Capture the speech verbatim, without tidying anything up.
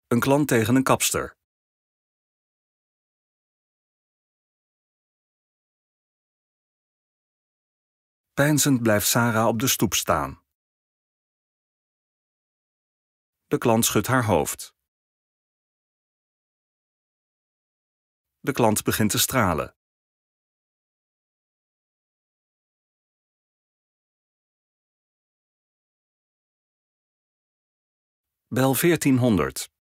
Een klant tegen een kapster. Peinzend blijft Sarah op de stoep staan. De klant schudt haar hoofd. De klant begint te stralen. Bel veertienhonderd.